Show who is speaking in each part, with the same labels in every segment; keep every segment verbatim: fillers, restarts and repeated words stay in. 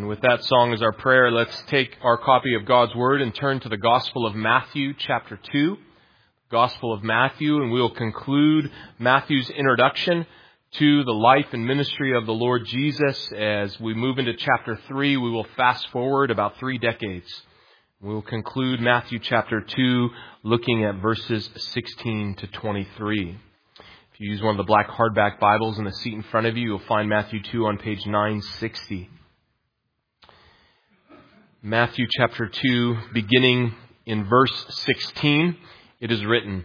Speaker 1: with that song as our prayer, let's take our copy of God's Word and turn to the Gospel of Matthew, chapter two. Gospel of Matthew, and we will conclude Matthew's introduction to the life and ministry of the Lord Jesus. As we move into chapter three, we will fast forward about three decades. We will conclude Matthew chapter two, looking at verses sixteen to twenty-three. If you use one of the black hardback Bibles in the seat in front of you, you'll find Matthew two on page nine sixty. Matthew chapter two, beginning in verse sixteen, it is written,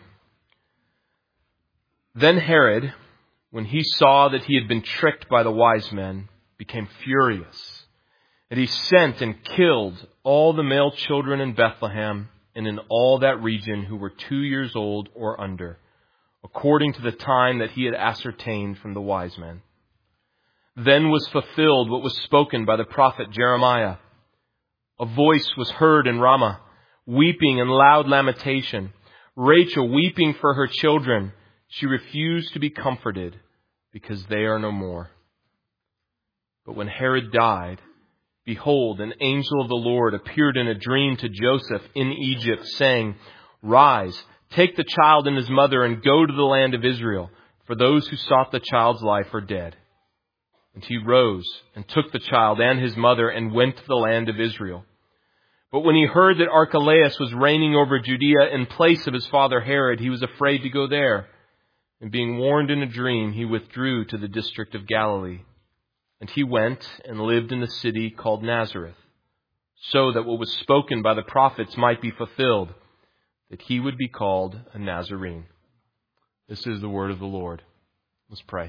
Speaker 1: "Then Herod, when he saw that he had been tricked by the wise men, became furious, and he sent and killed all the male children in Bethlehem and in all that region who were two years old or under, according to the time that he had ascertained from the wise men. Then was fulfilled what was spoken by the prophet Jeremiah. A voice was heard in Ramah, weeping and loud lamentation, Rachel weeping for her children. She refused to be comforted because they are no more. But when Herod died, behold, an angel of the Lord appeared in a dream to Joseph in Egypt, saying, 'Rise, take the child and his mother and go to the land of Israel, for those who sought the child's life are dead.' And he rose and took the child and his mother and went to the land of Israel. But when he heard that Archelaus was reigning over Judea in place of his father Herod, he was afraid to go there. And being warned in a dream, he withdrew to the district of Galilee. And he went and lived in the city called Nazareth, so that what was spoken by the prophets might be fulfilled, that he would be called a Nazarene." This is the word of the Lord. Let's pray.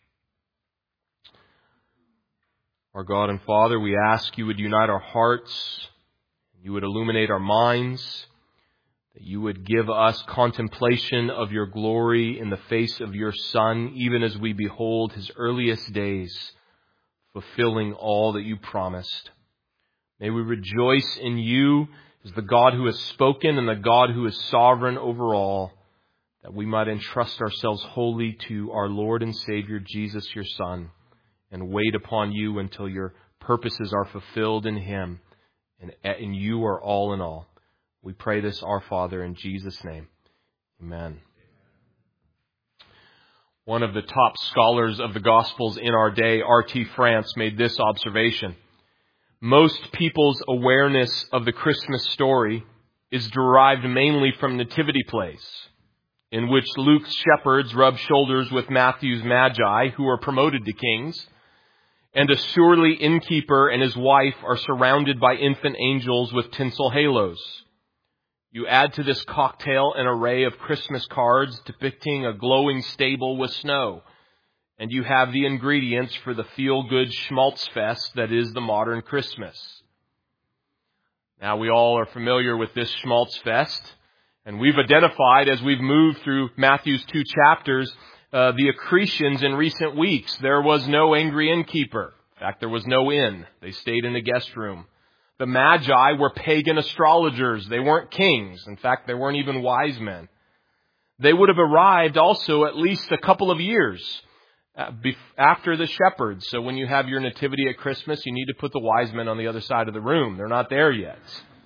Speaker 1: Our God and Father, we ask you would unite our hearts, you would illuminate our minds, that you would give us contemplation of your glory in the face of your Son, even as we behold his earliest days, fulfilling all that you promised. May we rejoice in you as the God who has spoken and the God who is sovereign over all, that we might entrust ourselves wholly to our Lord and Savior, Jesus, your Son, and wait upon you until your purposes are fulfilled in him, and, and you are all in all. We pray this, our Father, in Jesus' name. Amen. One of the top scholars of the Gospels in our day, R T France, made this observation. Most people's awareness of the Christmas story is derived mainly from nativity plays, in which Luke's shepherds rub shoulders with Matthew's magi, who are promoted to kings, and a surly innkeeper and his wife are surrounded by infant angels with tinsel halos. You add to this cocktail an array of Christmas cards depicting a glowing stable with snow, and you have the ingredients for the feel-good schmaltz fest that is the modern Christmas. Now, we all are familiar with this schmaltz fest, and we've identified as we've moved through Matthew's two chapters uh, the accretions in recent weeks. There was no angry innkeeper. In fact, there was no inn. They stayed in the guest room. The Magi were pagan astrologers. They weren't kings. In fact, they weren't even wise men. They would have arrived also at least a couple of years after the shepherds. So when you have your nativity at Christmas, you need to put the wise men on the other side of the room. They're not there yet.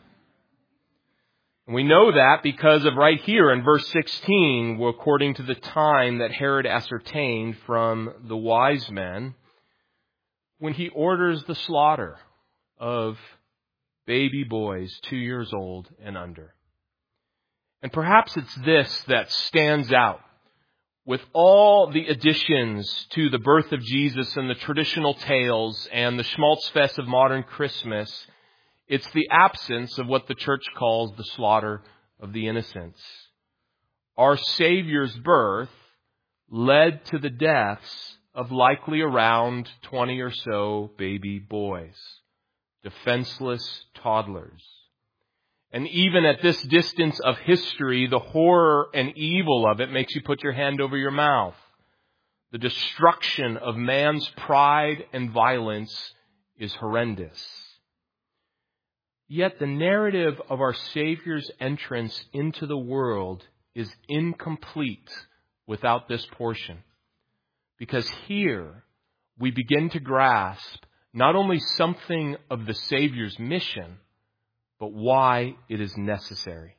Speaker 1: And we know that because of right here in verse sixteen, according to the time that Herod ascertained from the wise men, when he orders the slaughter of baby boys two years old and under. And perhaps it's this that stands out. With all the additions to the birth of Jesus and the traditional tales and the schmaltzfest of modern Christmas, it's the absence of what the church calls the slaughter of the innocents. Our Savior's birth led to the deaths of likely around twenty or so baby boys, defenseless toddlers. And even at this distance of history, the horror and evil of it makes you put your hand over your mouth. The destruction of man's pride and violence is horrendous. Yet the narrative of our Savior's entrance into the world is incomplete without this portion. Because here we begin to grasp not only something of the Savior's mission, but why it is necessary.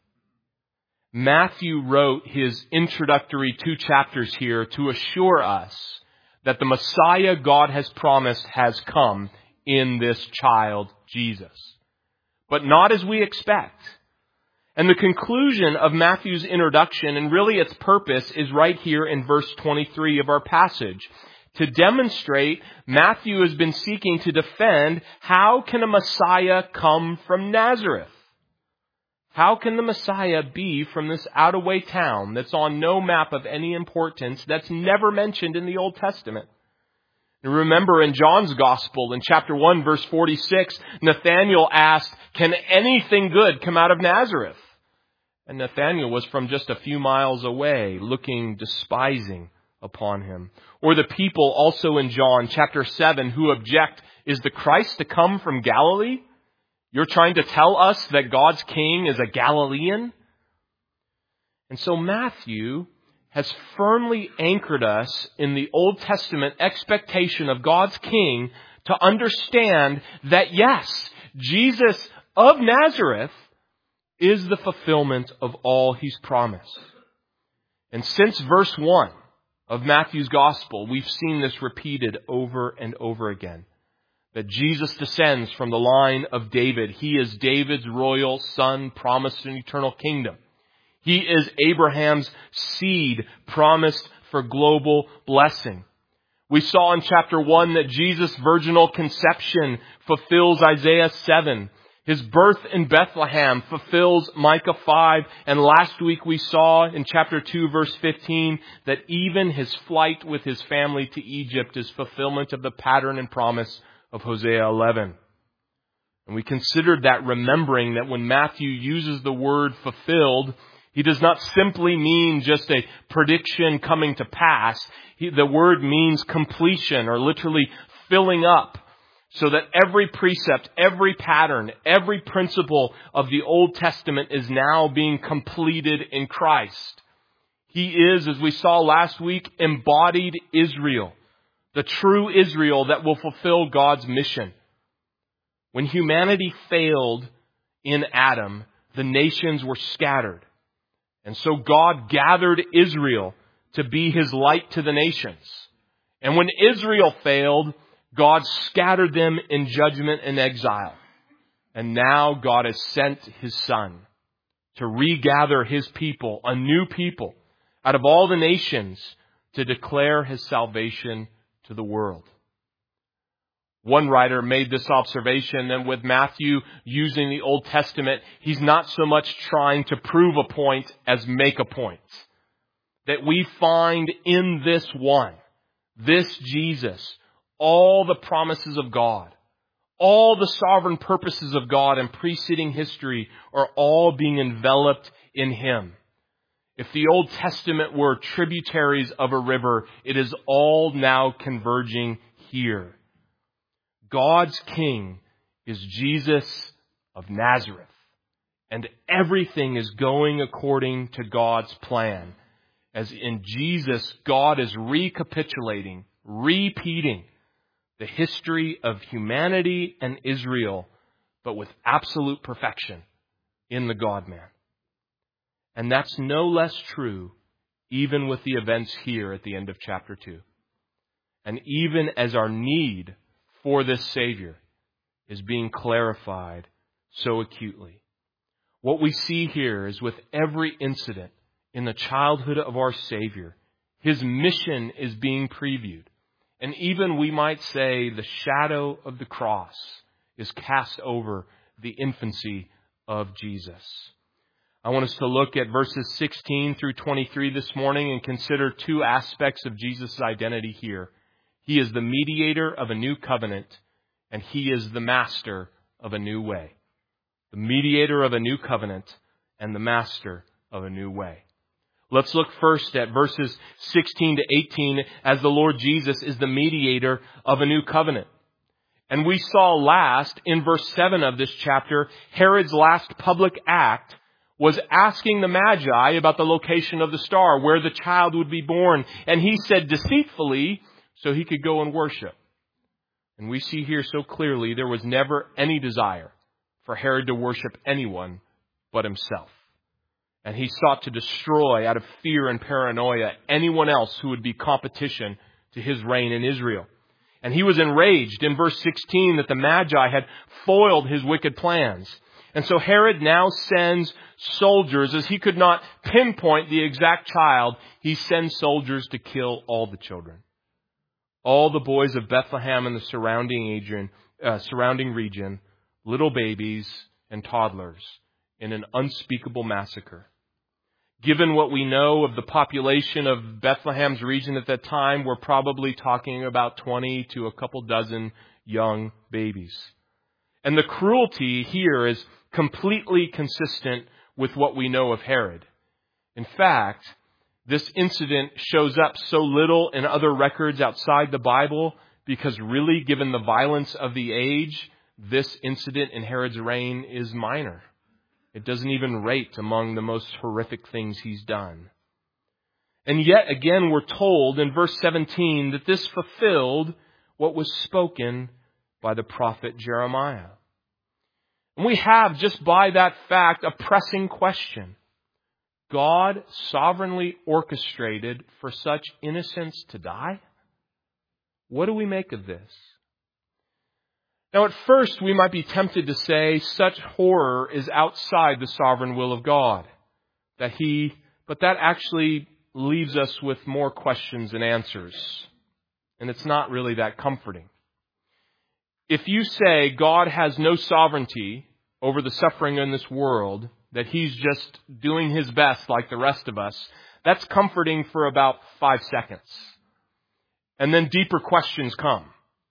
Speaker 1: Matthew wrote his introductory two chapters here to assure us that the Messiah God has promised has come in this child, Jesus. But not as we expect. And the conclusion of Matthew's introduction, and really its purpose, is right here in verse twenty-three of our passage. To demonstrate, Matthew has been seeking to defend how can a Messiah come from Nazareth? How can the Messiah be from this out-of-way town that's on no map of any importance, that's never mentioned in the Old Testament? And remember in John's Gospel, in chapter one, verse forty-six, Nathanael asked, "Can anything good come out of Nazareth?" And Nathanael was from just a few miles away, looking despising upon him. Or the people also in John chapter seven who object, "Is the Christ to come from Galilee? You're trying to tell us that God's king is a Galilean?" And so Matthew has firmly anchored us in the Old Testament expectation of God's king to understand that yes, Jesus of Nazareth is the fulfillment of all he's promised. And since verse one of Matthew's gospel, we've seen this repeated over and over again. That Jesus descends from the line of David. He is David's royal son, promised an eternal kingdom. He is Abraham's seed, promised for global blessing. We saw in chapter one that Jesus' virginal conception fulfills Isaiah seven. His birth in Bethlehem fulfills Micah five. And last week we saw in chapter two, verse fifteen, that even his flight with his family to Egypt is fulfillment of the pattern and promise of Hosea eleven. And we considered that, remembering that when Matthew uses the word fulfilled, he does not simply mean just a prediction coming to pass. He, the word means completion, or literally filling up, so that every precept, every pattern, every principle of the Old Testament is now being completed in Christ. He is, as we saw last week, embodied Israel. The true Israel that will fulfill God's mission. When humanity failed in Adam, the nations were scattered. And so God gathered Israel to be his light to the nations. And when Israel failed, God scattered them in judgment and exile. And now God has sent his Son to regather his people, a new people, out of all the nations, to declare his salvation to the world. One writer made this observation that with Matthew using the Old Testament, he's not so much trying to prove a point as make a point. That we find in this one, this Jesus, all the promises of God, all the sovereign purposes of God and preceding history are all being enveloped in him. If the Old Testament were tributaries of a river, it is all now converging here. God's King is Jesus of Nazareth. And everything is going according to God's plan. As in Jesus, God is recapitulating, repeating the history of humanity and Israel, but with absolute perfection in the God-man. And that's no less true even with the events here at the end of chapter two. And even as our need for this Savior is being clarified so acutely. What we see here is with every incident in the childhood of our Savior, his mission is being previewed. And even, we might say, the shadow of the cross is cast over the infancy of Jesus. I want us to look at verses sixteen through twenty-three this morning and consider two aspects of Jesus' identity here. He is the mediator of a new covenant, and he is the master of a new way. The mediator of a new covenant and the master of a new way. Let's look first at verses sixteen to eighteen as the Lord Jesus is the mediator of a new covenant. And we saw last in verse seven of this chapter, Herod's last public act was asking the Magi about the location of the star, where the child would be born. And he said deceitfully, so he could go and worship. And we see here so clearly there was never any desire for Herod to worship anyone but himself. And he sought to destroy, out of fear and paranoia, anyone else who would be competition to his reign in Israel. And he was enraged in verse sixteen that the Magi had foiled his wicked plans. And so Herod now sends soldiers, as he could not pinpoint the exact child, he sends soldiers to kill all the children. All the boys of Bethlehem and the surrounding region, uh, surrounding region, little babies and toddlers, in an unspeakable massacre. Given what we know of the population of Bethlehem's region at that time, we're probably talking about twenty to a couple dozen young babies. And the cruelty here is completely consistent with what we know of Herod. In fact, this incident shows up so little in other records outside the Bible because really, given the violence of the age, this incident in Herod's reign is minor. It doesn't even rate among the most horrific things he's done. And yet again, we're told in verse seventeen that this fulfilled what was spoken by the prophet Jeremiah. And we have, just by that fact, a pressing question. God sovereignly orchestrated for such innocents to die? What do we make of this? Now, at first, we might be tempted to say such horror is outside the sovereign will of God. That he, but that actually leaves us with more questions than answers. And it's not really that comforting. If you say God has no sovereignty over the suffering in this world, that he's just doing his best like the rest of us, that's comforting for about five seconds. And then deeper questions come.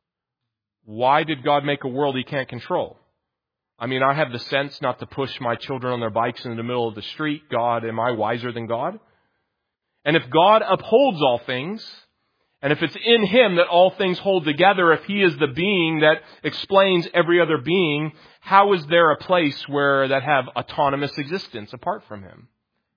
Speaker 1: Why did God make a world he can't control? I mean, I have the sense not to push my children on their bikes in the middle of the street. God, am I wiser than God? And if God upholds all things, and if it's in him that all things hold together, if he is the being that explains every other being, how is there a place where that have autonomous existence apart from him?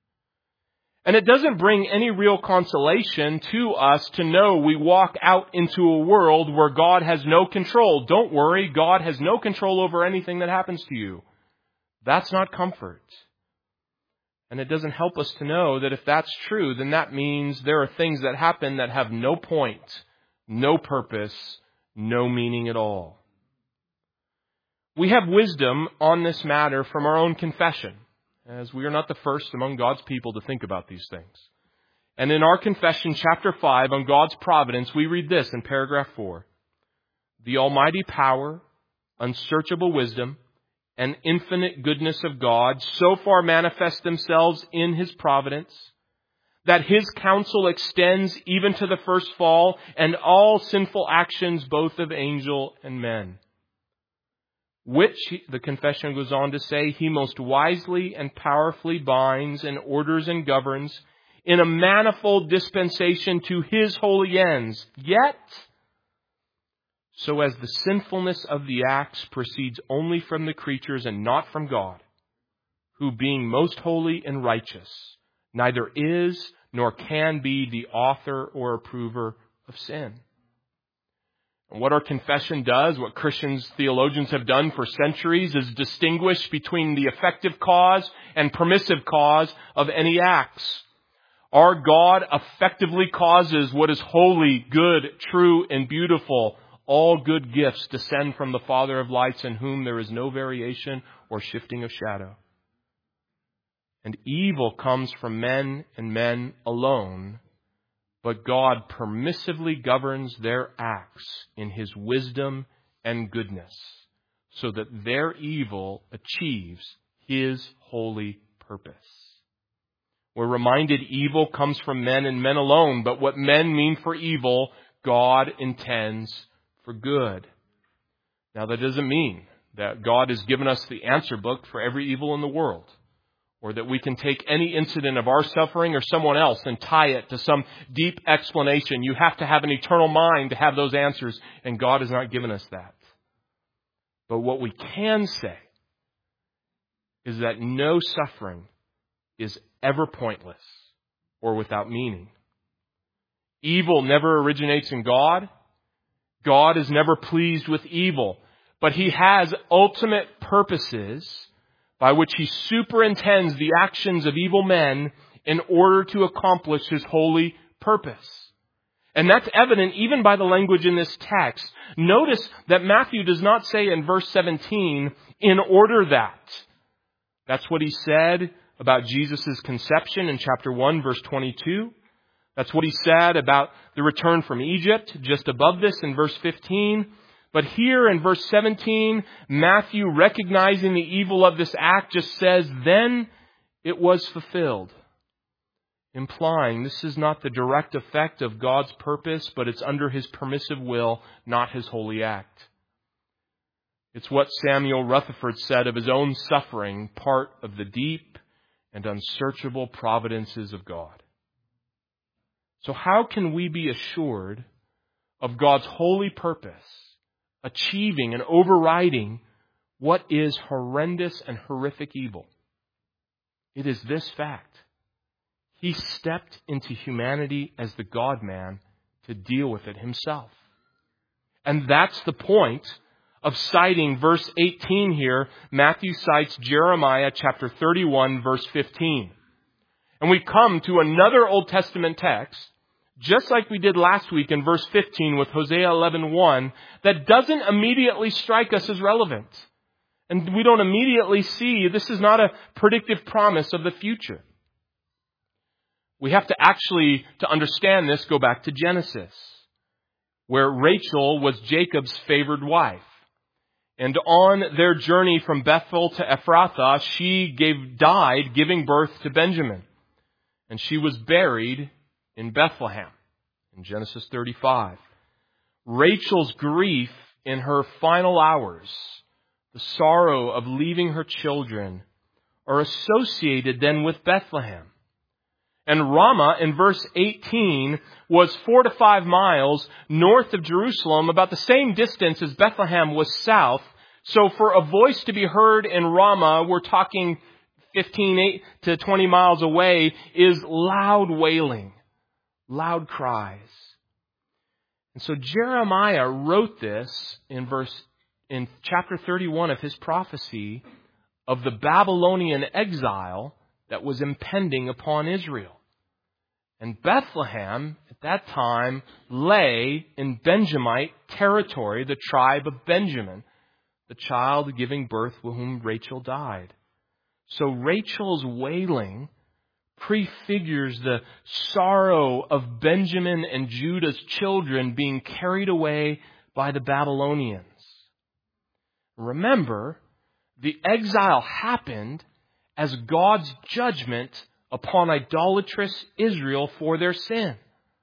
Speaker 1: And it doesn't bring any real consolation to us to know we walk out into a world where God has no control. Don't worry, God has no control over anything that happens to you. That's not comfort. And it doesn't help us to know that if that's true, then that means there are things that happen that have no point, no purpose, no meaning at all. We have wisdom on this matter from our own confession, as we are not the first among God's people to think about these things. And in our confession, chapter five, on God's providence, we read this in paragraph four. The almighty power, unsearchable wisdom, and infinite goodness of God so far manifest themselves in his providence, that his counsel extends even to the first fall and all sinful actions both of angel and men. Which, the confession goes on to say, he most wisely and powerfully binds and orders and governs in a manifold dispensation to his holy ends. Yet, so as the sinfulness of the acts proceeds only from the creatures and not from God, who being most holy and righteous, neither is nor can be the author or approver of sin. And what our confession does, what Christians, theologians have done for centuries, is distinguish between the effective cause and permissive cause of any acts. Our God effectively causes what is holy, good, true, and beautiful. All good gifts descend from the Father of lights, in whom there is no variation or shifting of shadow. And evil comes from men and men alone, but God permissively governs their acts in his wisdom and goodness, so that their evil achieves his holy purpose. We're reminded evil comes from men and men alone, but what men mean for evil, God intends for good. Now, that doesn't mean that God has given us the answer book for every evil in the world, or that we can take any incident of our suffering or someone else and tie it to some deep explanation. You have to have an eternal mind to have those answers, and God has not given us that. But what we can say is that no suffering is ever pointless or without meaning. Evil never originates in God, God is never pleased with evil, but He has ultimate purposes by which He superintends the actions of evil men in order to accomplish His holy purpose. And that's evident even by the language in this text. Notice that Matthew does not say in verse seventeen, in order that. That's what he said about Jesus' conception in chapter one, verse twenty-two. That's what he said about the return from Egypt, just above this in verse fifteen. But here in verse seventeen, Matthew, recognizing the evil of this act, just says, then it was fulfilled. Implying this is not the direct effect of God's purpose, but it's under His permissive will, not His holy act. It's what Samuel Rutherford said of his own suffering, part of the deep and unsearchable providences of God. So how can we be assured of God's holy purpose, achieving and overriding what is horrendous and horrific evil? It is this fact. He stepped into humanity as the God-man to deal with it Himself. And that's the point of citing verse eighteen here. Matthew cites Jeremiah chapter thirty-one, verse fifteen. And we come to another Old Testament text, just like we did last week in verse fifteen with Hosea eleven one, that doesn't immediately strike us as relevant. And we don't immediately see this is not a predictive promise of the future. We have to actually, to understand this, go back to Genesis, where Rachel was Jacob's favored wife. And on their journey from Bethel to Ephrathah, she gave, died giving birth to Benjamin. And she was buried in Bethlehem in Genesis thirty-five. Rachel's grief in her final hours, the sorrow of leaving her children, are associated then with Bethlehem. And Ramah, in verse eighteen, was four to five miles north of Jerusalem, about the same distance as Bethlehem was south. So for a voice to be heard in Ramah, we're talking fifteen to twenty miles away, is loud wailing, loud cries. And so Jeremiah wrote this in verse, in chapter thirty-one of his prophecy of the Babylonian exile that was impending upon Israel. And Bethlehem, at that time, lay in Benjamite territory, the tribe of Benjamin, the child giving birth with whom Rachel died. So Rachel's wailing prefigures the sorrow of Benjamin and Judah's children being carried away by the Babylonians. Remember, the exile happened as God's judgment upon idolatrous Israel for their sin.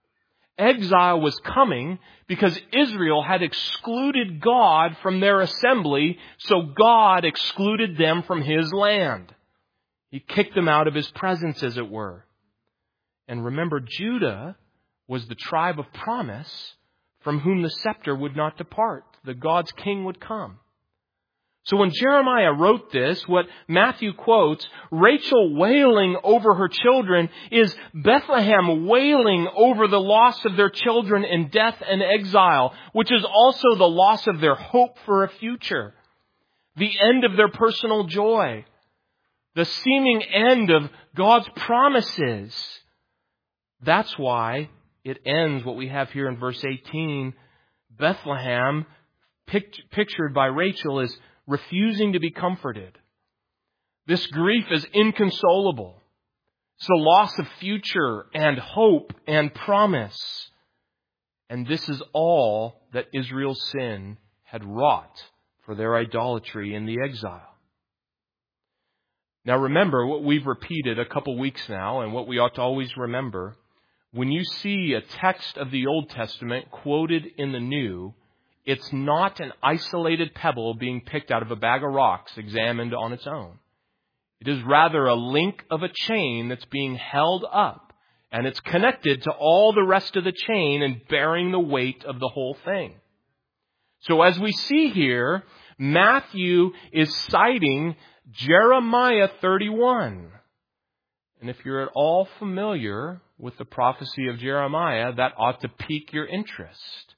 Speaker 1: Exile was coming because Israel had excluded God from their assembly, so God excluded them from His land. He kicked them out of His presence, as it were. And remember, Judah was the tribe of promise from whom the scepter would not depart. The God's king would come. So when Jeremiah wrote this, what Matthew quotes, Rachel wailing over her children, is Bethlehem wailing over the loss of their children in death and exile, which is also the loss of their hope for a future, the end of their personal joy, the seeming end of God's promises. That's why it ends what we have here in verse eighteen. Bethlehem, pictured by Rachel, is refusing to be comforted. This grief is inconsolable. It's the loss of future and hope and promise. And this is all that Israel's sin had wrought for their idolatry in the exile. Now remember what we've repeated a couple weeks now, and what we ought to always remember. When you see a text of the Old Testament quoted in the New, it's not an isolated pebble being picked out of a bag of rocks, examined on its own. It is rather a link of a chain that's being held up, and it's connected to all the rest of the chain and bearing the weight of the whole thing. So as we see here, Matthew is citing Jeremiah thirty-one. And if you're at all familiar with the prophecy of Jeremiah, that ought to pique your interest.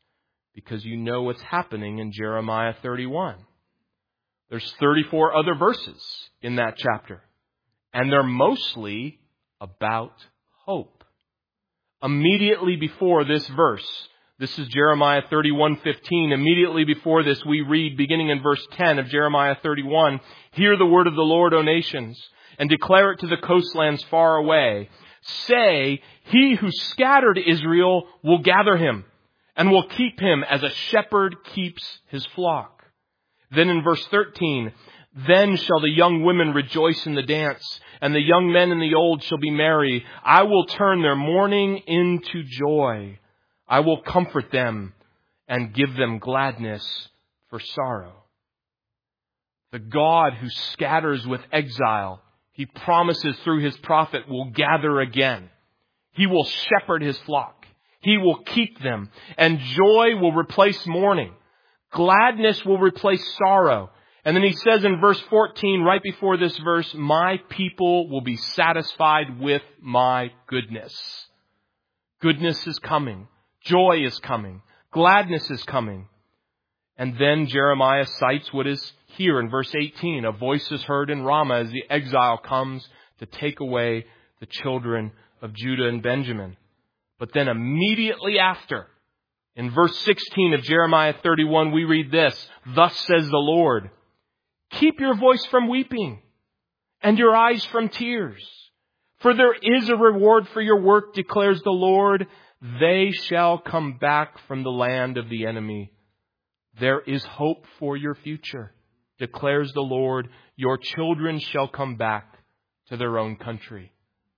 Speaker 1: because you know what's happening in Jeremiah thirty-one. There's thirty-four other verses in that chapter, and they're mostly about hope. Immediately before this verse, this is Jeremiah thirty-one fifteen. Immediately before this, we read, beginning in verse ten of Jeremiah thirty-one, "Hear the word of the Lord, O nations, and declare it to the coastlands far away. Say, he who scattered Israel will gather him, and will keep him as a shepherd keeps his flock." Then in verse thirteen, "Then shall the young women rejoice in the dance, and the young men and the old shall be merry. I will turn their mourning into joy. I will comfort them and give them gladness for sorrow." The God who scatters with exile, He promises through His prophet, will gather again. He will shepherd His flock. He will keep them. And joy will replace mourning. Gladness will replace sorrow. And then He says in verse fourteen, right before this verse, "My people will be satisfied with my goodness." Goodness is coming. Joy is coming. Gladness is coming. And then Jeremiah cites what is here in verse eighteen. "A voice is heard in Ramah as the exile comes to take away the children of Judah and Benjamin." But then immediately after, in verse sixteen of Jeremiah thirty-one, we read this, "Thus says the Lord, keep your voice from weeping and your eyes from tears. For there is a reward for your work, declares the Lord. They shall come back from the land of the enemy. There is hope for your future, declares the Lord. Your children shall come back to their own country."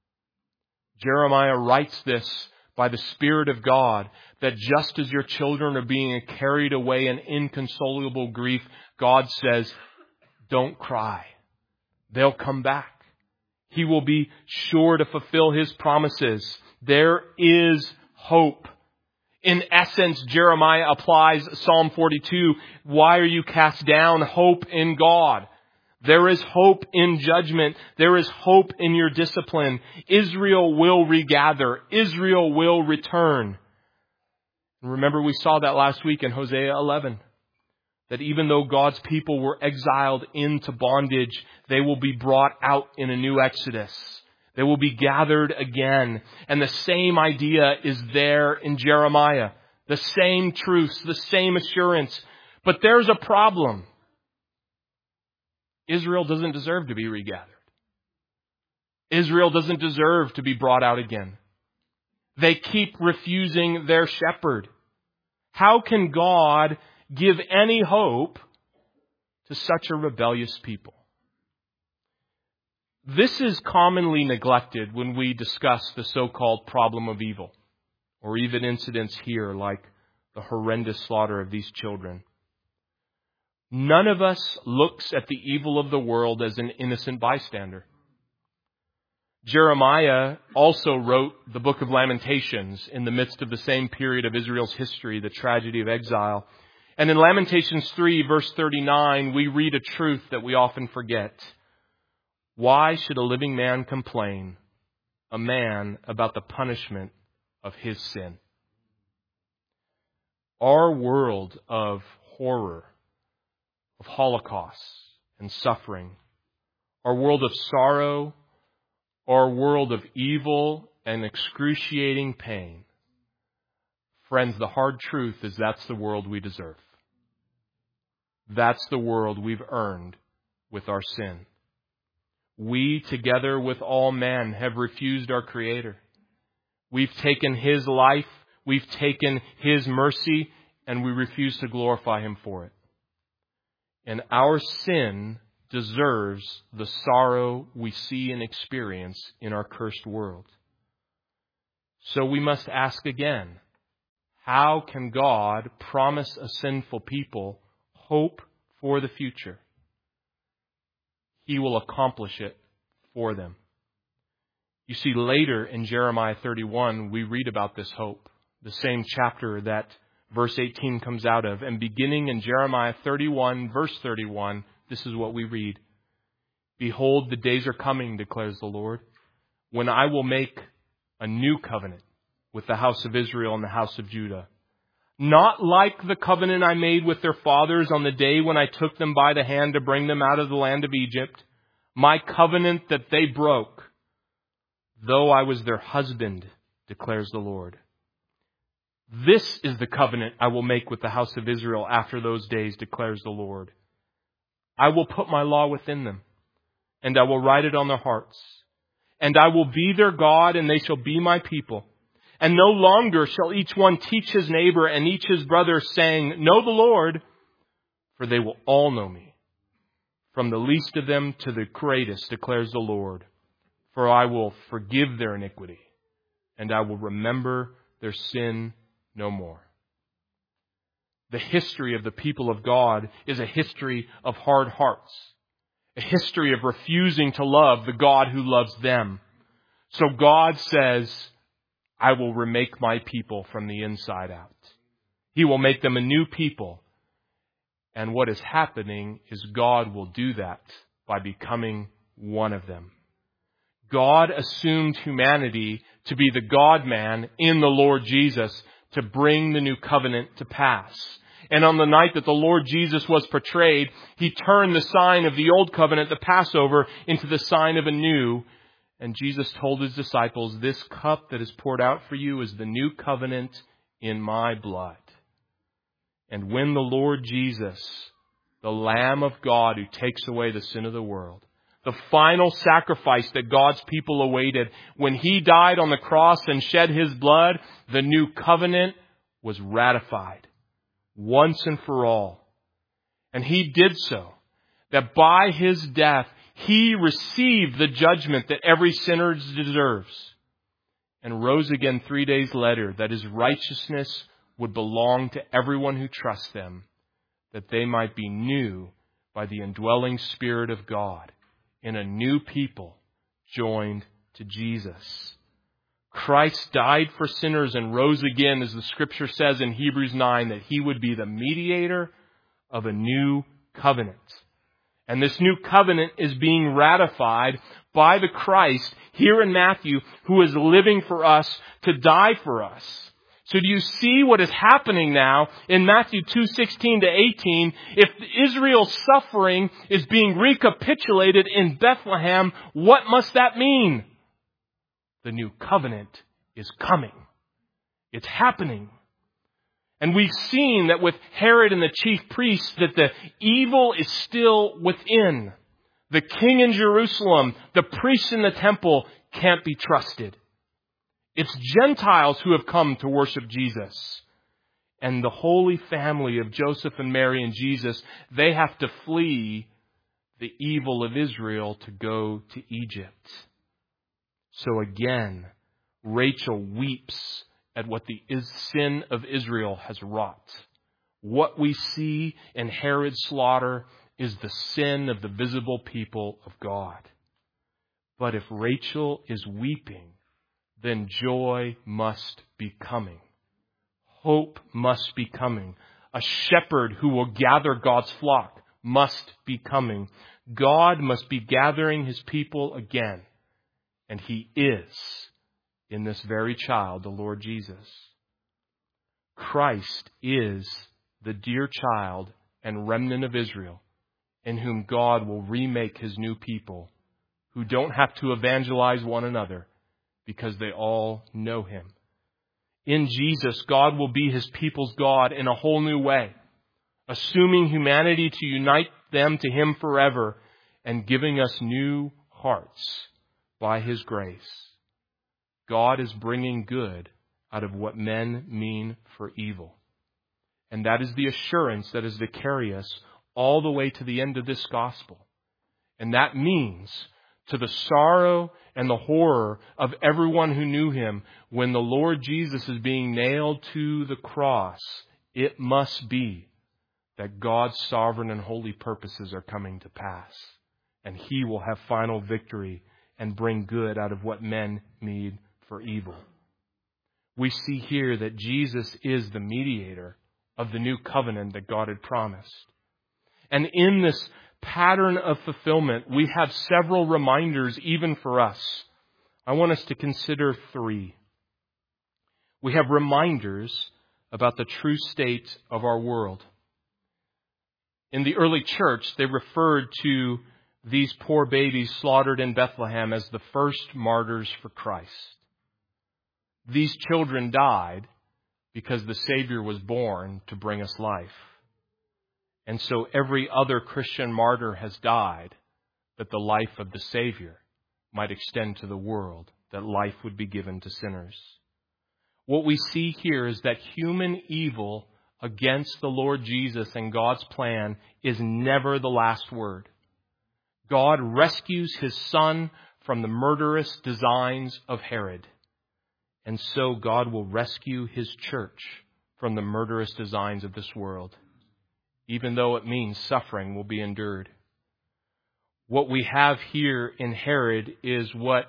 Speaker 1: Jeremiah writes this by the Spirit of God, that just as your children are being carried away in inconsolable grief, God says, don't cry. They'll come back. He will be sure to fulfill His promises. There is hope. In essence, Jeremiah applies Psalm forty-two. Why are you cast down? Hope in God. There is hope in judgment. There is hope in your discipline. Israel will regather. Israel will return. Remember, we saw that last week in Hosea eleven. That even though God's people were exiled into bondage, they will be brought out in a new Exodus. They will be gathered again. And the same idea is there in Jeremiah. The same truths, the same assurance. But there's a problem. Israel doesn't deserve to be regathered. Israel doesn't deserve to be brought out again. They keep refusing their shepherd. How can God give any hope to such a rebellious people? This is commonly neglected when we discuss the so-called problem of evil, or even incidents here like the horrendous slaughter of these children. None of us looks at the evil of the world as an innocent bystander. Jeremiah also wrote the book of Lamentations in the midst of the same period of Israel's history, the tragedy of exile. And in Lamentations three, verse thirty-nine, we read a truth that we often forget. Why should a living man complain, a man about the punishment of his sin? Our world of horror, of Holocaust and suffering, our world of sorrow, our world of evil and excruciating pain. Friends, the hard truth is that's the world we deserve. That's the world we've earned with our sin. We, together with all men, have refused our Creator. We've taken His life, we've taken His mercy, and we refuse to glorify Him for it. And our sin deserves the sorrow we see and experience in our cursed world. So we must ask again, how can God promise a sinful people hope for the future? He will accomplish it for them. You see, later in Jeremiah thirty-one, we read about this hope, the same chapter that verse eighteen comes out of. And beginning in Jeremiah thirty-one, verse thirty-one, this is what we read. Behold, the days are coming, declares the Lord, when I will make a new covenant with the house of Israel and the house of Judah. Not like the covenant I made with their fathers on the day when I took them by the hand to bring them out of the land of Egypt, my covenant that they broke, though I was their husband, declares the Lord. This is the covenant I will make with the house of Israel after those days, declares the Lord. I will put my law within them, and I will write it on their hearts. And I will be their God, and they shall be my people. And no longer shall each one teach his neighbor and each his brother, saying, Know the Lord, for they will all know me, from the least of them to the greatest, declares the Lord. For I will forgive their iniquity, and I will remember their sin no more. The history of the people of God is a history of hard hearts, a history of refusing to love the God who loves them. So God says, I will remake my people from the inside out. He will make them a new people. And what is happening is God will do that by becoming one of them. God assumed humanity to be the God-man in the Lord Jesus to bring the new covenant to pass. And on the night that the Lord Jesus was portrayed, He turned the sign of the old covenant, the Passover, into the sign of a new. And Jesus told His disciples, this cup that is poured out for you is the new covenant in my blood. And when the Lord Jesus, the Lamb of God who takes away the sin of the world, the final sacrifice that God's people awaited, when He died on the cross and shed His blood, the new covenant was ratified once and for all. And He did so, that by His death, He received the judgment that every sinner deserves, and rose again three days later, that His righteousness would belong to everyone who trusts them, that they might be new by the indwelling Spirit of God, in a new people joined to Jesus. Christ died for sinners and rose again, as the Scripture says in Hebrews nine, that He would be the mediator of a new covenant. And this new covenant is being ratified by the Christ here in Matthew, who is living for us to die for us. So do you see what is happening now in Matthew two sixteen to eighteen? If Israel's suffering is being recapitulated in Bethlehem, what must that mean? The new covenant is coming. It's happening. And we've seen that with Herod and the chief priests that the evil is still within. The king in Jerusalem, the priests in the temple can't be trusted. It's Gentiles who have come to worship Jesus. And the holy family of Joseph and Mary and Jesus, they have to flee the evil of Israel to go to Egypt. So again, Rachel weeps at what the sin of Israel has wrought. What we see in Herod's slaughter is the sin of the visible people of God. But if Rachel is weeping, then joy must be coming. Hope must be coming. A shepherd who will gather God's flock must be coming. God must be gathering His people again. And He is in this very child, the Lord Jesus. Christ is the dear child and remnant of Israel, in whom God will remake His new people, who don't have to evangelize one another, because they all know Him. In Jesus, God will be His people's God in a whole new way, assuming humanity to unite them to Him forever and giving us new hearts by His grace. God is bringing good out of what men mean for evil. And that is the assurance that is to carry us all the way to the end of this gospel. And that means, to the sorrow and the horror of everyone who knew Him, when the Lord Jesus is being nailed to the cross, it must be that God's sovereign and holy purposes are coming to pass. And He will have final victory and bring good out of what men mean for evil. We see here that Jesus is the mediator of the new covenant that God had promised. And in this pattern of fulfillment, we have several reminders even for us. I want us to consider three. We have reminders about the true state of our world. In the early church, they referred to these poor babies slaughtered in Bethlehem as the first martyrs for Christ. These children died because the Savior was born to bring us life. And so every other Christian martyr has died that the life of the Savior might extend to the world, that life would be given to sinners. What we see here is that human evil against the Lord Jesus and God's plan is never the last word. God rescues his Son from the murderous designs of Herod. And so God will rescue his church from the murderous designs of this world, even though it means suffering will be endured. What we have here in Herod is what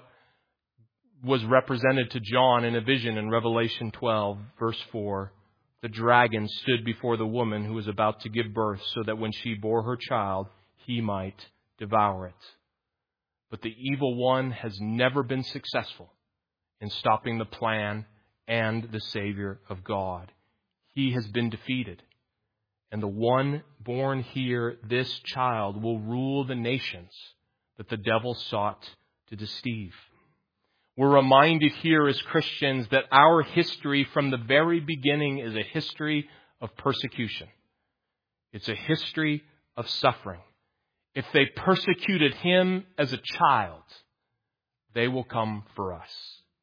Speaker 1: was represented to John in a vision in Revelation twelve, verse four. The dragon stood before the woman who was about to give birth, so that when she bore her child, he might devour it. But the evil one has never been successful in stopping the plan and the Savior of God. He has been defeated. And the one born here, this child, will rule the nations that the devil sought to deceive. We're reminded here as Christians that our history from the very beginning is a history of persecution. It's a history of suffering. If they persecuted him as a child, they will come for us.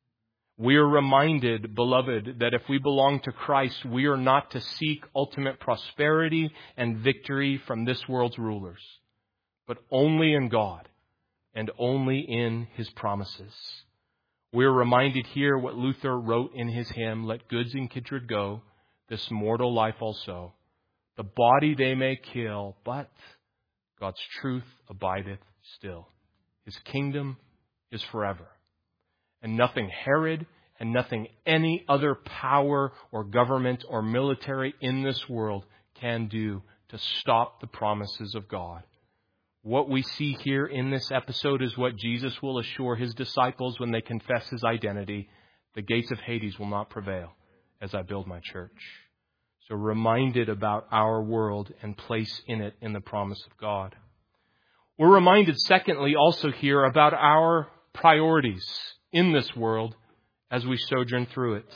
Speaker 1: We are reminded, beloved, that if we belong to Christ, we are not to seek ultimate prosperity and victory from this world's rulers, but only in God and only in his promises. We are reminded here what Luther wrote in his hymn, "Let goods and kindred go, this mortal life also. The body they may kill, but God's truth abideth still. His kingdom is forever." And nothing Herod and nothing any other power or government or military in this world can do to stop the promises of God. What we see here in this episode is what Jesus will assure his disciples when they confess his identity. The gates of Hades will not prevail as I build my church. So reminded about our world and place in it in the promise of God. We're reminded, secondly, also here about our priorities in this world as we sojourn through it.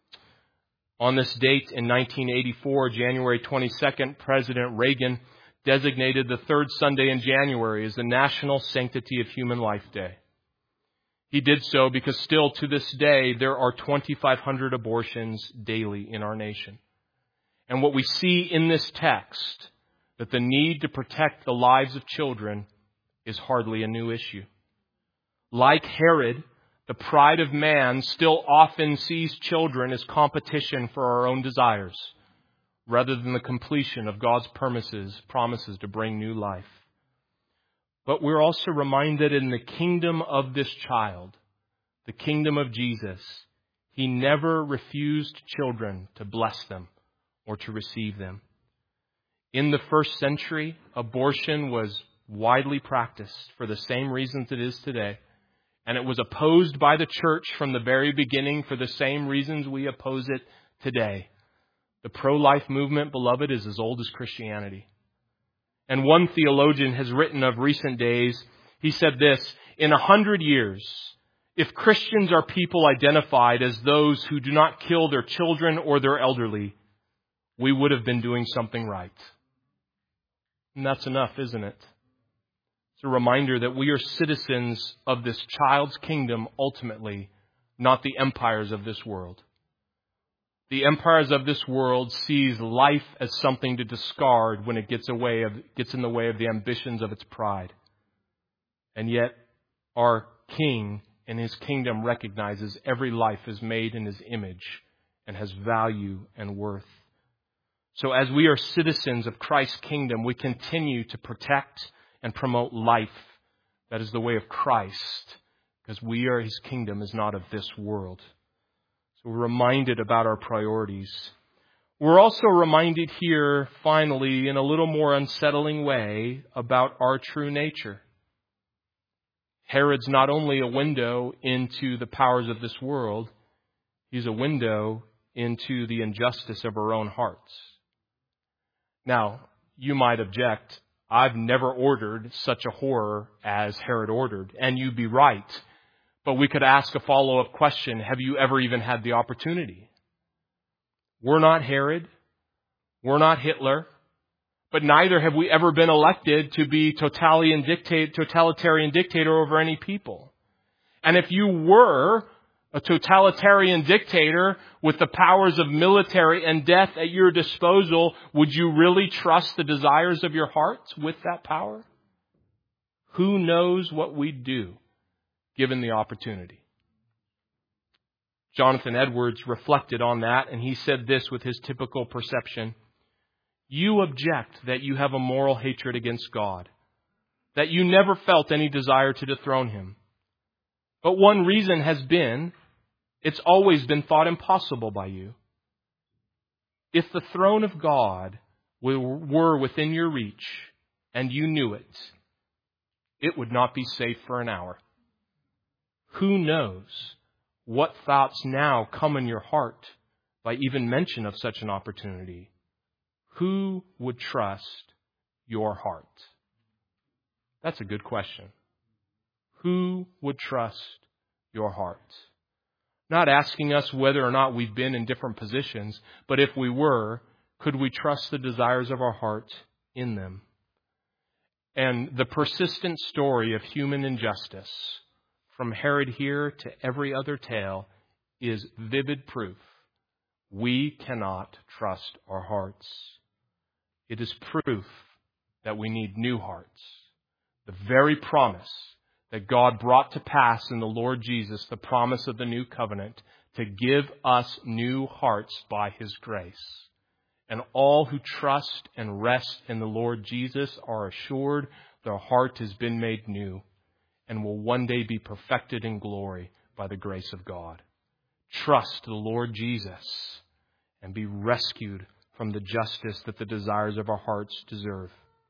Speaker 1: On this date in nineteen eighty-four, January twenty-second, President Reagan designated the third Sunday in January as the National Sanctity of Human Life Day. He did so because still to this day there are twenty-five hundred abortions daily in our nation. And what we see in this text, that the need to protect the lives of children is hardly a new issue. Like Herod, the pride of man still often sees children as competition for our own desires, rather than the completion of God's promises, promises to bring new life. But we're also reminded in the kingdom of this child, the kingdom of Jesus, he never refused children to bless them or to receive them. In the first century, abortion was widely practiced for the same reasons it is today. And it was opposed by the church from the very beginning for the same reasons we oppose it today. The pro-life movement, beloved, is as old as Christianity. And one theologian has written of recent days, he said this, in a hundred years, if Christians are people identified as those who do not kill their children or their elderly, we would have been doing something right. And that's enough, isn't it? It's a reminder that we are citizens of this child's kingdom ultimately, not the empires of this world. The empires of this world sees life as something to discard when it gets away of, gets in the way of the ambitions of its pride. And yet our King in his kingdom recognizes every life is made in his image and has value and worth. So as we are citizens of Christ's kingdom, we continue to protect and promote life. That is the way of Christ, because we are his kingdom is not of this world. So we're reminded about our priorities. We're also reminded here, finally, in a little more unsettling way, about our true nature. Herod's not only a window into the powers of this world, he's a window into the injustice of our own hearts. Now, you might object, I've never ordered such a horror as Herod ordered, and you'd be right. But we could ask a follow-up question, have you ever even had the opportunity? We're not Herod. We're not Hitler. But neither have we ever been elected to be totalitarian dictator, totalitarian dictator over any people. And if you were a totalitarian dictator with the powers of military and death at your disposal, would you really trust the desires of your heart with that power? Who knows what we'd do given the opportunity? Jonathan Edwards reflected on that, and he said this with his typical perception. You object that you have a moral hatred against God, that you never felt any desire to dethrone him. But one reason has been, it's always been thought impossible by you. If the throne of God were within your reach and you knew it, it would not be safe for an hour. Who knows what thoughts now come in your heart by even mention of such an opportunity? Who would trust your heart? That's a good question. Who would trust your heart? Not asking us whether or not we've been in different positions, but if we were, could we trust the desires of our heart in them? And the persistent story of human injustice, from Herod here to every other tale, is vivid proof we cannot trust our hearts. It is proof that we need new hearts. The very promise that God brought to pass in the Lord Jesus, the promise of the new covenant, to give us new hearts by His grace. And all who trust and rest in the Lord Jesus are assured their heart has been made new and will one day be perfected in glory by the grace of God. Trust the Lord Jesus and be rescued from the justice that the desires of our hearts deserve.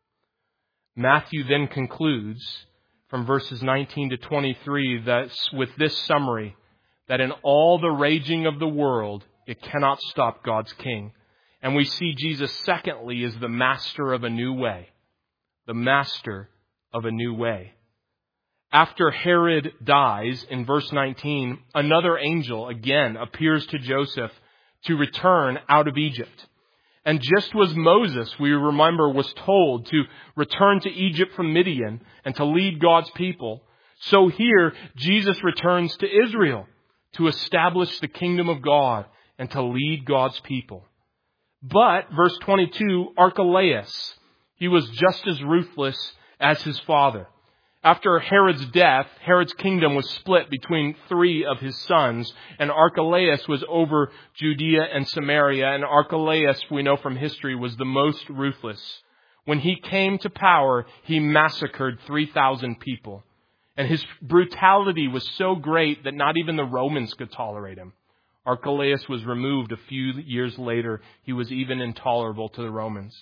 Speaker 1: Matthew then concludes from verses nineteen to twenty-three that with this summary, that in all the raging of the world, it cannot stop God's King. And we see Jesus, secondly, as the master of a new way. The master of a new way. After Herod dies, in verse nineteen, another angel again appears to Joseph to return out of Egypt. And just as Moses, we remember, was told to return to Egypt from Midian and to lead God's people, so here Jesus returns to Israel to establish the kingdom of God and to lead God's people. But, verse twenty-two, Archelaus, he was just as ruthless as his father. After Herod's death, Herod's kingdom was split between three of his sons, and Archelaus was over Judea and Samaria, and Archelaus, we know from history, was the most ruthless. When he came to power, he massacred three thousand people, and his brutality was so great that not even the Romans could tolerate him. Archelaus was removed a few years later. He was even intolerable to the Romans.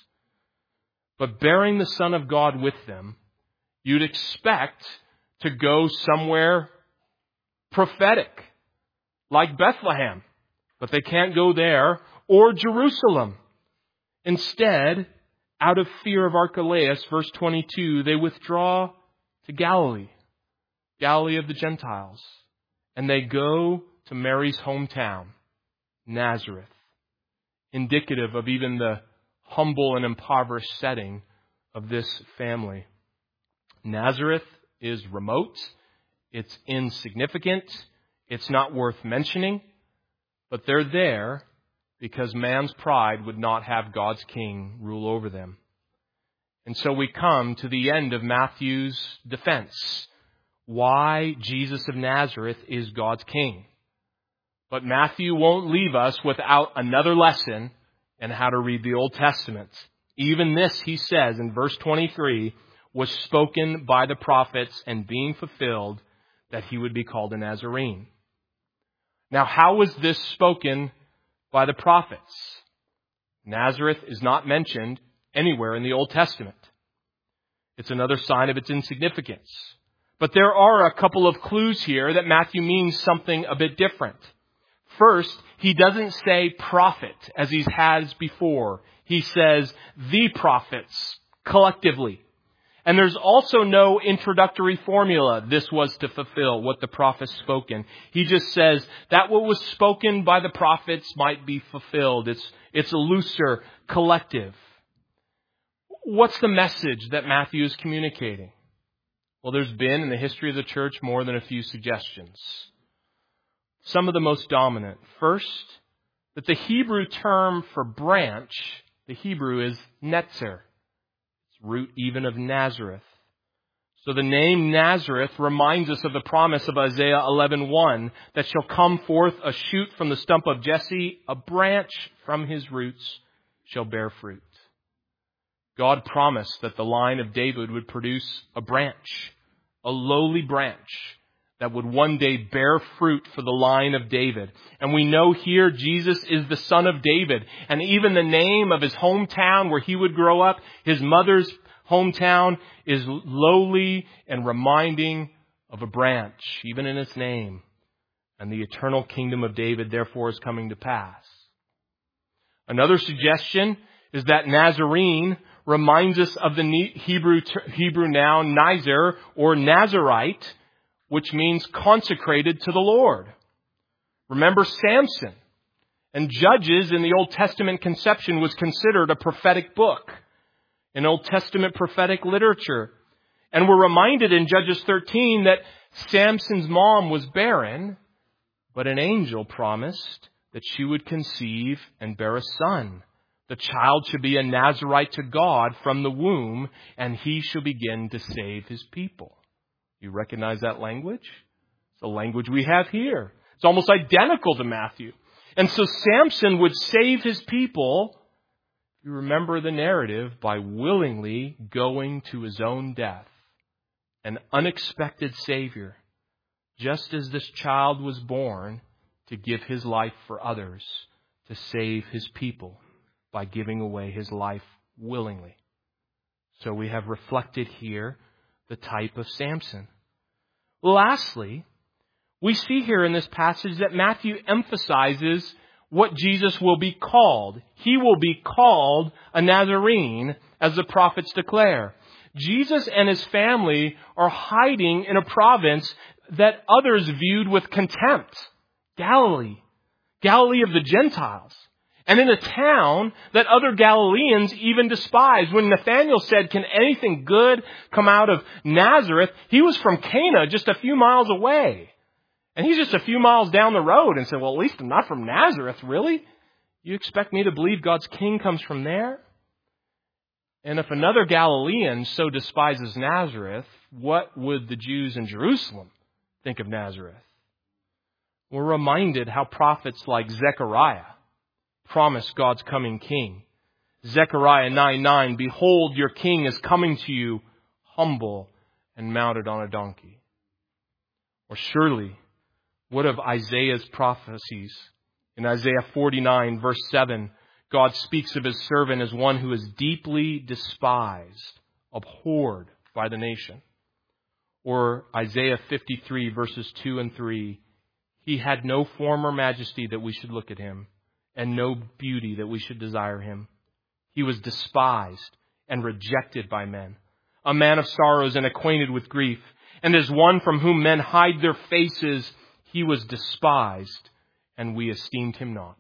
Speaker 1: But bearing the Son of God with them, you'd expect to go somewhere prophetic, like Bethlehem. But they can't go there, or Jerusalem. Instead, out of fear of Archelaus, verse twenty-two, they withdraw to Galilee, Galilee of the Gentiles. And they go to Mary's hometown, Nazareth, indicative of even the humble and impoverished setting of this family. Nazareth is remote, it's insignificant, it's not worth mentioning, but they're there because man's pride would not have God's king rule over them. And so we come to the end of Matthew's defense. Why Jesus of Nazareth is God's king. But Matthew won't leave us without another lesson in how to read the Old Testament. Even this, he says in verse twenty-three, was spoken by the prophets and being fulfilled, that he would be called a Nazarene. Now, how was this spoken by the prophets? Nazareth is not mentioned anywhere in the Old Testament. It's another sign of its insignificance. But there are a couple of clues here that Matthew means something a bit different. First, he doesn't say prophet as he has before. He says the prophets collectively. And there's also no introductory formula. This was to fulfill what the prophets spoken. He just says that what was spoken by the prophets might be fulfilled. It's, it's a looser collective. What's the message that Matthew is communicating? Well, there's been in the history of the church more than a few suggestions. Some of the most dominant. First, that the Hebrew term for branch, the Hebrew is netzer. It's root even of Nazareth. So the name Nazareth reminds us of the promise of Isaiah eleven one, that shall come forth a shoot from the stump of Jesse, a branch from his roots shall bear fruit. God promised that the line of David would produce a branch, a lowly branch that would one day bear fruit for the line of David. And we know here Jesus is the son of David. And even the name of his hometown where he would grow up, his mother's hometown, is lowly and reminding of a branch, even in its name. And the eternal kingdom of David therefore is coming to pass. Another suggestion is that Nazarene reminds us of the Hebrew Hebrew noun Nazir or Nazarite, which means consecrated to the Lord. Remember Samson. And Judges in the Old Testament conception was considered a prophetic book in Old Testament prophetic literature. And we're reminded in Judges thirteen that Samson's mom was barren, but an angel promised that she would conceive and bear a son. The child should be a Nazarite to God from the womb, and he shall begin to save his people. You recognize that language? It's the language we have here. It's almost identical to Matthew. And so Samson would save his people, you remember the narrative, by willingly going to his own death. An unexpected Savior, just as this child was born to give his life for others, to save his people by giving away his life willingly. So we have reflected here the type of Samson. Lastly, we see here in this passage that Matthew emphasizes what Jesus will be called. He will be called a Nazarene, as the prophets declare. Jesus and his family are hiding in a province that others viewed with contempt. Galilee. Galilee of the Gentiles. And in a town that other Galileans even despised. When Nathanael said, can anything good come out of Nazareth? He was from Cana, just a few miles away. And he's just a few miles down the road and said, well, at least I'm not from Nazareth, really? You expect me to believe God's king comes from there? And if another Galilean so despises Nazareth, what would the Jews in Jerusalem think of Nazareth? We're reminded how prophets like Zechariah promise God's coming king. Zechariah nine nine, behold, your king is coming to you, humble and mounted on a donkey. Or surely, what of Isaiah's prophecies? In Isaiah forty-nine, verse seven, God speaks of his servant as one who is deeply despised, abhorred by the nation. Or Isaiah fifty-three, verses two and three, he had no form or majesty that we should look at him, and no beauty that we should desire him. He was despised and rejected by men, a man of sorrows and acquainted with grief. And as one from whom men hide their faces, he was despised, and we esteemed him not.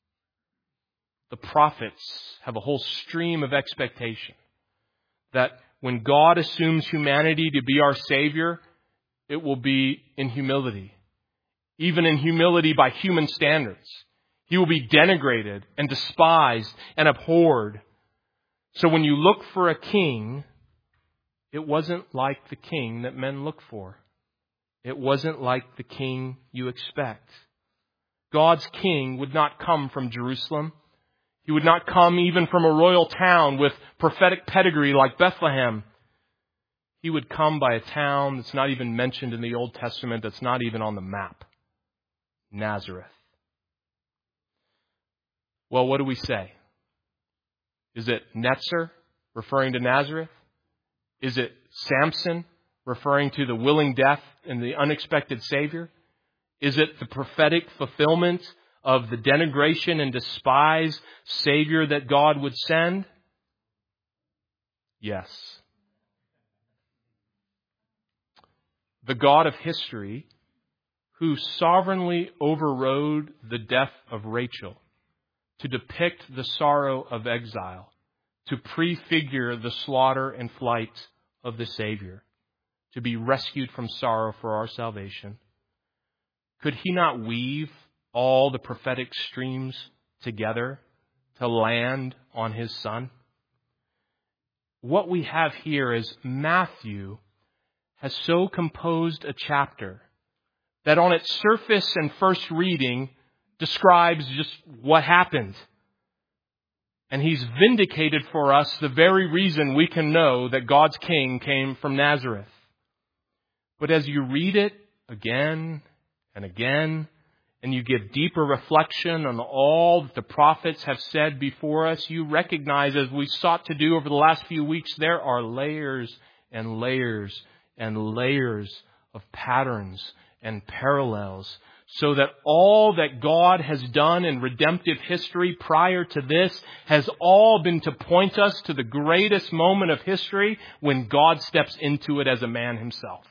Speaker 1: The prophets have a whole stream of expectation that when God assumes humanity to be our Savior, it will be in humility, even in humility by human standards. He will be denigrated and despised and abhorred. So when you look for a king, it wasn't like the king that men look for. It wasn't like the king you expect. God's king would not come from Jerusalem. He would not come even from a royal town with prophetic pedigree like Bethlehem. He would come by a town that's not even mentioned in the Old Testament, that's not even on the map. Nazareth. Well, what do we say? Is it Netzer, referring to Nazareth? Is it Samson, referring to the willing death and the unexpected Savior? Is it the prophetic fulfillment of the denigration and despise Savior that God would send? Yes. The God of history, who sovereignly overrode the death of Rachel to depict the sorrow of exile, to prefigure the slaughter and flight of the Savior, to be rescued from sorrow for our salvation, could he not weave all the prophetic streams together to land on his Son? What we have here is Matthew has so composed a chapter that on its surface and first reading describes just what happened. And he's vindicated for us the very reason we can know that God's King came from Nazareth. But as you read it again and again, and you give deeper reflection on all that the prophets have said before us, you recognize, as we sought to do over the last few weeks, there are layers and layers and layers of patterns and parallels, so that all that God has done in redemptive history prior to this has all been to point us to the greatest moment of history when God steps into it as a man himself.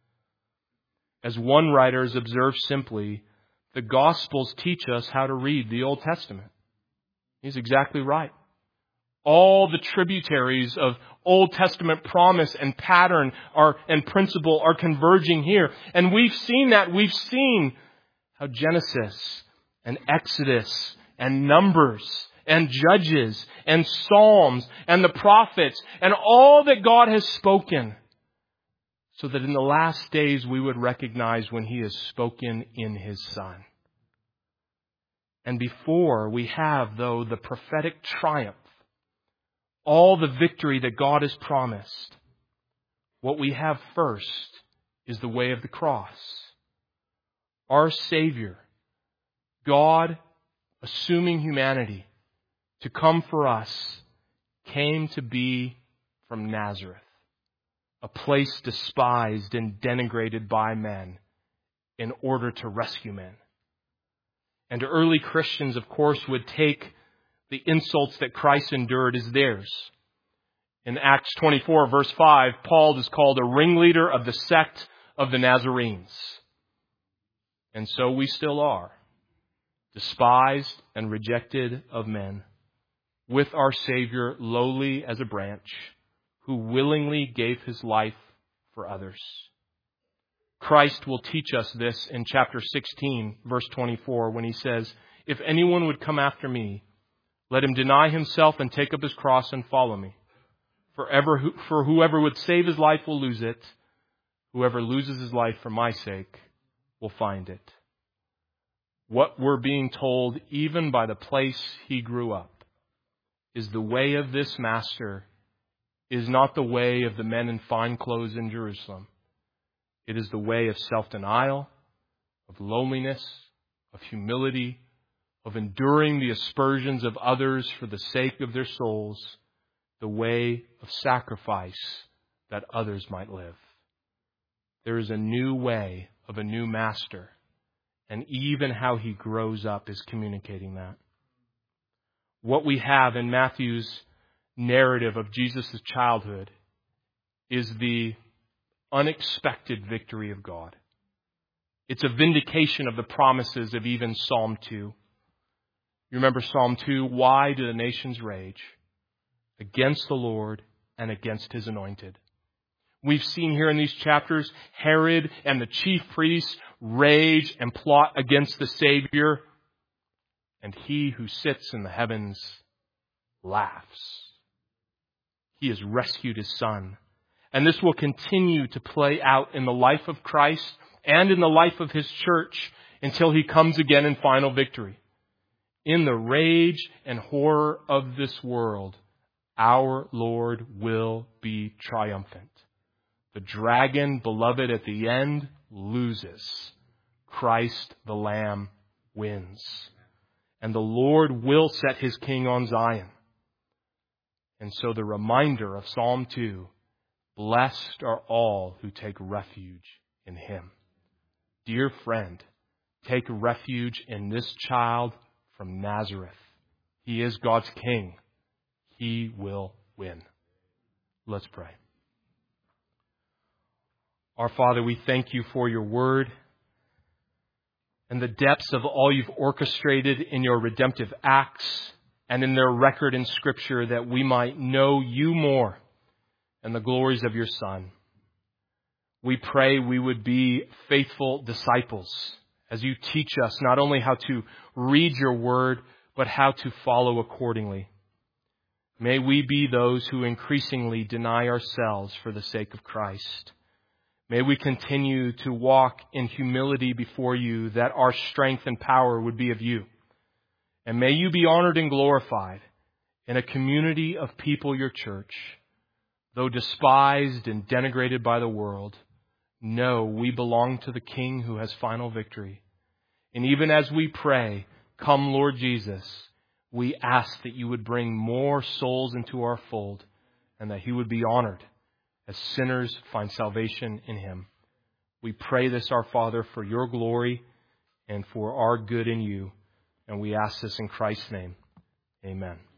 Speaker 1: As one writer has observed simply, the Gospels teach us how to read the Old Testament. He's exactly right. All the tributaries of Old Testament promise and pattern are, and principle are converging here. And we've seen that. We've seen how Genesis and Exodus and Numbers and Judges and Psalms and the prophets and all that God has spoken, so that in the last days we would recognize when he has spoken in his Son. And before we have, though, the prophetic triumph, all the victory that God has promised, what we have first is the way of the cross. Our Savior, God assuming humanity to come for us, came to be from Nazareth, a place despised and denigrated by men, in order to rescue men. And early Christians, of course, would take the insults that Christ endured as theirs. In Acts twenty-four, verse five, Paul is called a ringleader of the sect of the Nazarenes. And so we still are, despised and rejected of men, with our Savior lowly as a branch, who willingly gave his life for others. Christ will teach us this in chapter sixteen, verse twenty-four, when he says, "If anyone would come after me, let him deny himself and take up his cross and follow me. For, ever, for whoever would save his life will lose it. Whoever loses his life for my sake will find it." What we're being told, even by the place he grew up, is the way of this master is not the way of the men in fine clothes in Jerusalem. It is the way of self-denial, of loneliness, of humility, of enduring the aspersions of others for the sake of their souls, the way of sacrifice that others might live. There is a new way of a new master, and even how he grows up is communicating that. What we have in Matthew's narrative of Jesus' childhood is the unexpected victory of God. It's a vindication of the promises of even Psalm two. You remember Psalm two, "Why do the nations rage against the Lord and against his anointed?" We've seen here in these chapters, Herod and the chief priests rage and plot against the Savior, and he who sits in the heavens laughs. He has rescued his Son. And this will continue to play out in the life of Christ and in the life of his church until he comes again in final victory. In the rage and horror of this world, our Lord will be triumphant. The dragon, beloved, at the end loses. Christ the Lamb wins. And the Lord will set his king on Zion. And so the reminder of Psalm two, "Blessed are all who take refuge in him." Dear friend, take refuge in this child from Nazareth. He is God's King. He will win. Let's pray. Our Father, we thank you for your word and the depths of all you've orchestrated in your redemptive acts and in their record in Scripture, that we might know you more and the glories of your Son. We pray we would be faithful disciples as you teach us not only how to read your word, but how to follow accordingly. May we be those who increasingly deny ourselves for the sake of Christ. May we continue to walk in humility before you, that our strength and power would be of you. And may you be honored and glorified in a community of people, your church. Though despised and denigrated by the world, know we belong to the King who has final victory. And even as we pray, come Lord Jesus, we ask that you would bring more souls into our fold and that he would be honored as sinners find salvation in him. We pray this, our Father, for your glory and for our good in you. And we ask this in Christ's name. Amen.